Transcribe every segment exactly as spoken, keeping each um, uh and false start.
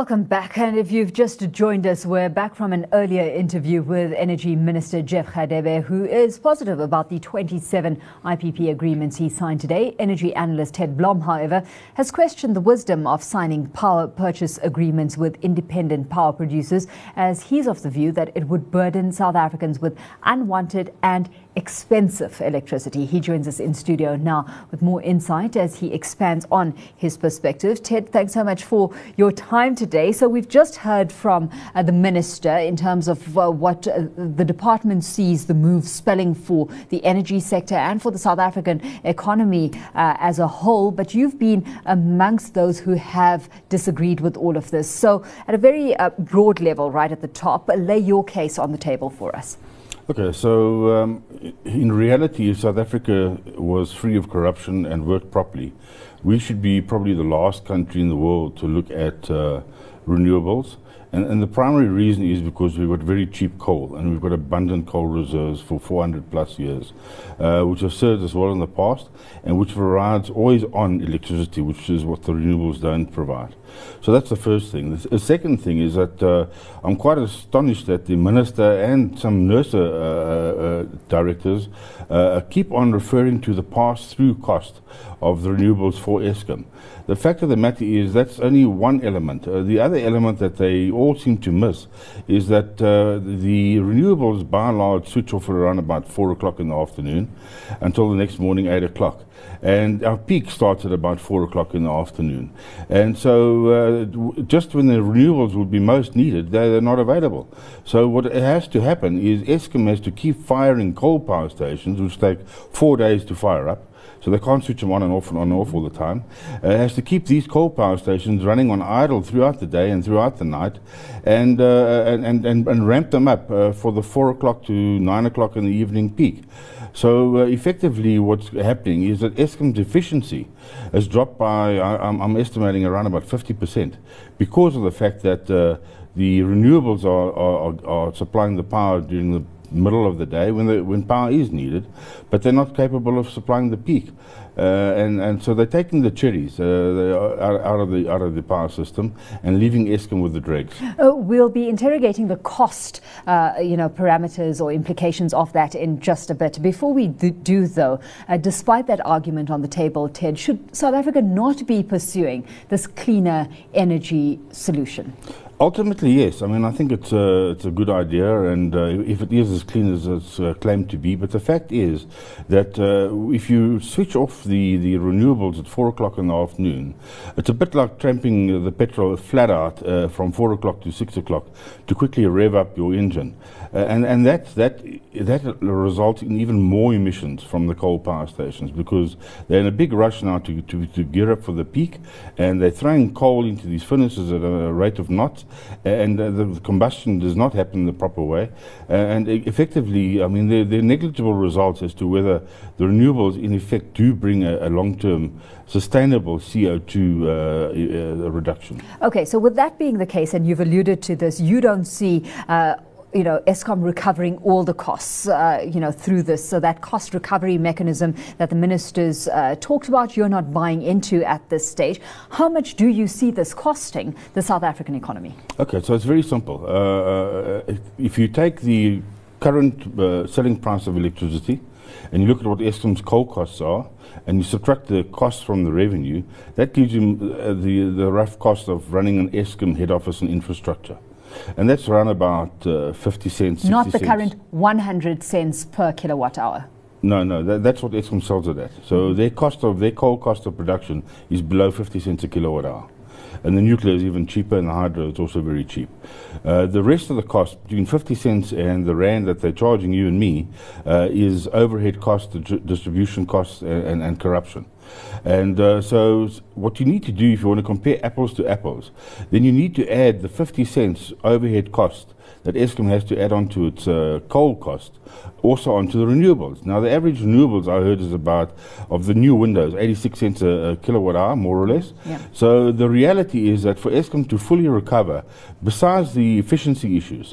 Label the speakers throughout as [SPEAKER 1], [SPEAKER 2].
[SPEAKER 1] Welcome back, and if you've just joined us, we're back from an earlier interview with Energy Minister Jeff Radebe, who is positive about the twenty-seven I P P agreements he signed today. Energy analyst Ted Blom, however, has questioned the wisdom of signing power purchase agreements with independent power producers, as he's of the view that it would burden South Africans with unwanted and expensive electricity. He joins us in studio now with more insight as he expands on his perspective. Ted, thanks so much for your time today. So we've just heard from uh, the minister in terms of uh, what uh, the department sees the move spelling for the energy sector and for the South African economy uh, as a whole. But you've been amongst those who have disagreed with all of this. So at a very uh, broad level, right at the top, lay your case on the table for us.
[SPEAKER 2] Okay, so um, in reality, if South Africa was free of corruption and worked properly, we should be probably the last country in the world to look at uh, renewables. And, and the primary reason is because we've got very cheap coal, and we've got abundant coal reserves for four hundred plus years, uh, which have served us well in the past, and which provides always on electricity, which is what the renewables don't provide. So that's the first thing. The, the second thing is that uh, I'm quite astonished that the minister and some NERSA uh, uh, directors uh, keep on referring to the pass-through cost of the renewables for Eskom. The fact of the matter is that's only one element. Uh, the other element that they all seem to miss is that uh, the renewables by and large switch off at around about four o'clock in the afternoon until the next morning, eight o'clock. And our peak starts at about four o'clock in the afternoon. And so uh, w just when the renewables would be most needed, they're, they're not available. So what has to happen is Eskom has to keep firing coal power stations, which take four days to fire up. So they can't switch them on and off and on and off all the time. Uh, it has to keep these coal power stations running on idle throughout the day and throughout the night, and uh, and, and, and, and ramp them up uh, for the four o'clock to nine o'clock in the evening peak. So uh, effectively what's happening is that Eskom's efficiency has dropped by, I, I'm, I'm estimating around about fifty percent, because of the fact that uh, the renewables are, are, are supplying the power during the middle of the day when the, when power is needed, but they're not capable of supplying the peak, uh, and and so they're taking the cherries uh, they are out, out of the out of the power system and leaving Eskom with the dregs.
[SPEAKER 1] Uh, we'll be interrogating the cost, uh, you know, parameters or implications of that in just a bit. Before we do, do though, uh, despite that argument on the table, Ted, should South Africa not be pursuing this cleaner energy solution?
[SPEAKER 2] Ultimately, yes. I mean, I think it's a, it's a good idea, and uh, if it is as clean as it's uh, claimed to be. But the fact is that uh, if you switch off the, the renewables at four o'clock in the afternoon, it's a bit like tramping the petrol flat out uh, from four o'clock to six o'clock to quickly rev up your engine. Uh, and and that, that, that results in even more emissions from the coal power stations, because they're in a big rush now to, to, to gear up for the peak, and they're throwing coal into these furnaces at a rate of knots. And uh, the combustion does not happen the proper way, uh, and e effectively, I mean, there are negligible results as to whether the renewables in effect do bring a, a long-term sustainable C O two uh, uh, reduction.
[SPEAKER 1] Okay, so with that being the case, and you've alluded to this, you don't see uh, you know, Eskom recovering all the costs, uh, you know, through this. So that cost recovery mechanism that the ministers uh, talked about, you're not buying into at this stage. How much do you see this costing the South African economy?
[SPEAKER 2] Okay, so it's very simple. Uh, if, if you take the current uh, selling price of electricity and you look at what Eskom's coal costs are, and you subtract the costs from the revenue, that gives you uh, the, the rough cost of running an Eskom head office and infrastructure. And that's around about uh, fifty cents,
[SPEAKER 1] Not the
[SPEAKER 2] cents.
[SPEAKER 1] current one hundred cents per kilowatt hour.
[SPEAKER 2] No, no, that, that's what Eskom sells it at. So mm-hmm. their cost of their coal cost of production is below fifty cents a kilowatt hour. And the nuclear is even cheaper, and the hydro is also very cheap. Uh, the rest of the cost, between fifty cents and the rand that they're charging you and me, uh, is overhead costs, distribution costs, and, and, and corruption. And uh, so what you need to do, if you want to compare apples to apples, then you need to add the fifty cents overhead cost that Eskom has to add on to its uh, coal cost, also onto the renewables. Now, the average renewables I heard is about, of the new windows, eighty-six cents a, a kilowatt hour, more or less.
[SPEAKER 1] Yeah.
[SPEAKER 2] So the reality is that for Eskom to fully recover, besides the efficiency issues,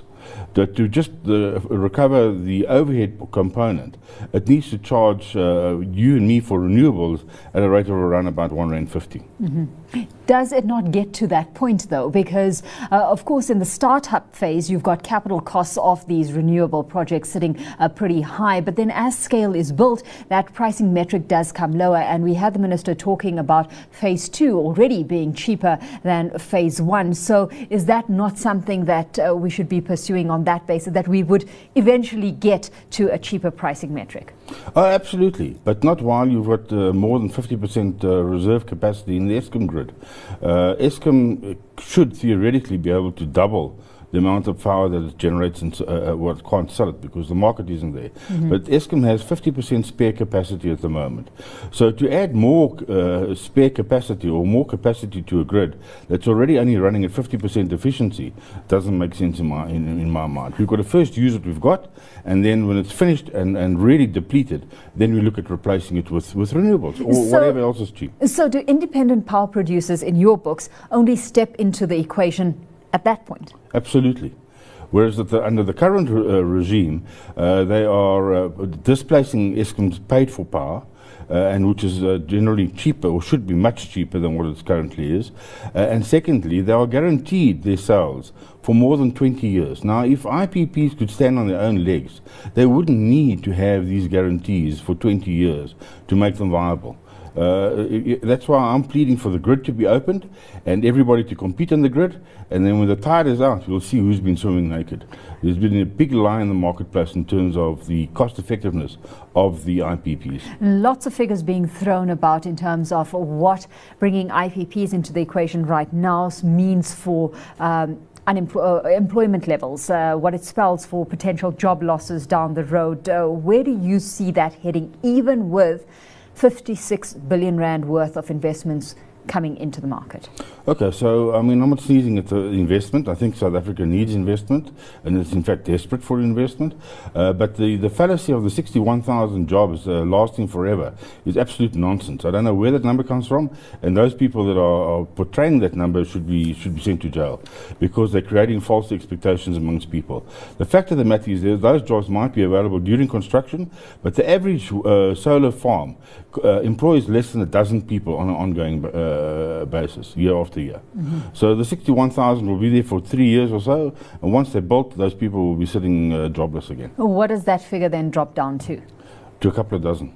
[SPEAKER 2] that to just uh, recover the overhead component, it needs to charge uh, you and me for renewables at a rate of around about one rand fifty.
[SPEAKER 1] Mm-hmm. Does it not get to that point, though? Because, uh, of course, in the startup phase, you've got capital costs of these renewable projects sitting uh, pretty high. But then as scale is built, that pricing metric does come lower. And we had the minister talking about phase two already being cheaper than phase one. So is that not something that uh, we should be pursuing on that basis, that we would eventually get to a cheaper pricing metric?
[SPEAKER 2] Oh, absolutely, but not while you've got uh, more than fifty percent uh, reserve capacity in the Eskom grid. Uh, Eskom should theoretically be able to double the amount of power that it generates, and uh, well, it can't sell it because the market isn't there. Mm-hmm. But Eskom has fifty percent spare capacity at the moment. So to add more uh, spare capacity or more capacity to a grid that's already only running at fifty percent efficiency doesn't make sense in my, in, in my mind. We've got to first use what we've got, and then when it's finished and, and really depleted, then we look at replacing it with, with renewables or
[SPEAKER 1] so,
[SPEAKER 2] whatever else is cheap.
[SPEAKER 1] So do independent power producers in your books only step into the equation at that point?
[SPEAKER 2] Absolutely. Whereas that the, under the current re uh, regime, uh, they are uh, displacing Eskom's paid for power, uh, and which is uh, generally cheaper, or should be much cheaper than what it currently is. Uh, and secondly, they are guaranteed their sales for more than twenty years. Now, if I P Ps could stand on their own legs, they wouldn't need to have these guarantees for twenty years to make them viable. Uh, it, that's why I'm pleading for the grid to be opened and everybody to compete on the grid, and then when the tide is out, you'll see who's been swimming naked. There's been a big lie in the marketplace in terms of the cost effectiveness of the I P Ps.
[SPEAKER 1] Lots of figures being thrown about in terms of what bringing I P Ps into the equation right now means for um, Unempl- uh, employment levels, uh, what it spells for potential job losses down the road. Uh, where do you see that heading, even with fifty-six billion rand worth of investments coming into the market?
[SPEAKER 2] Okay, so I mean, I'm not sneezing at the investment. I think South Africa needs investment, and it's in fact desperate for investment. Uh, but the, the fallacy of the sixty-one thousand jobs uh, lasting forever is absolute nonsense. I don't know where that number comes from, and those people that are, are portraying that number should be should be sent to jail because they're creating false expectations amongst people. The fact of the matter is that those jobs might be available during construction, but the average uh, solar farm uh, employs less than a dozen people on an ongoing uh, basis, year after year. Mm-hmm. So the sixty-one thousand will be there for three years or so, and once they're built, those people will be sitting uh, jobless again.
[SPEAKER 1] What does that figure then drop down to?
[SPEAKER 2] To a couple of dozen.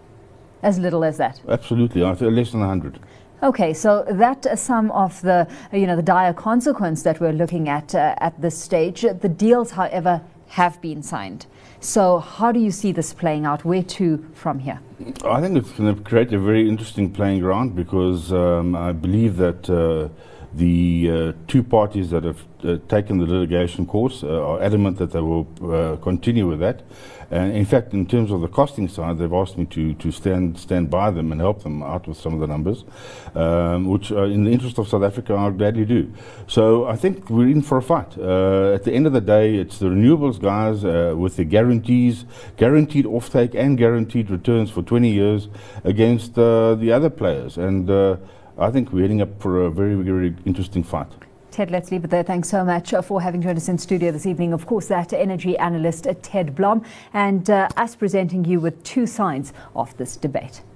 [SPEAKER 1] As little as that?
[SPEAKER 2] Absolutely, I think less than a hundred.
[SPEAKER 1] Okay, so that uh, some of the, uh, you know, the dire consequence that we're looking at uh, at this stage. The deals, however, have been signed. So how do you see this playing out? Where to from here?
[SPEAKER 2] I think it's going to create a very interesting playing ground because um, I believe that uh, the uh, two parties that have uh, taken the litigation course uh, are adamant that they will uh, continue with that. And in fact, in terms of the costing side, they've asked me to, to stand stand by them and help them out with some of the numbers, um, which uh, in the interest of South Africa, I'll gladly do. So I think we're in for a fight. Uh, at the end of the day, it's the renewables guys uh, with the guarantees, guaranteed offtake and guaranteed returns for twenty years against uh, the other players. And uh, I think we're heading up for a very, very interesting fight.
[SPEAKER 1] Ted, let's leave it there. Thanks so much for having joined us in studio this evening. Of course, that energy analyst, Ted Blom, and uh, us presenting you with two sides of this debate.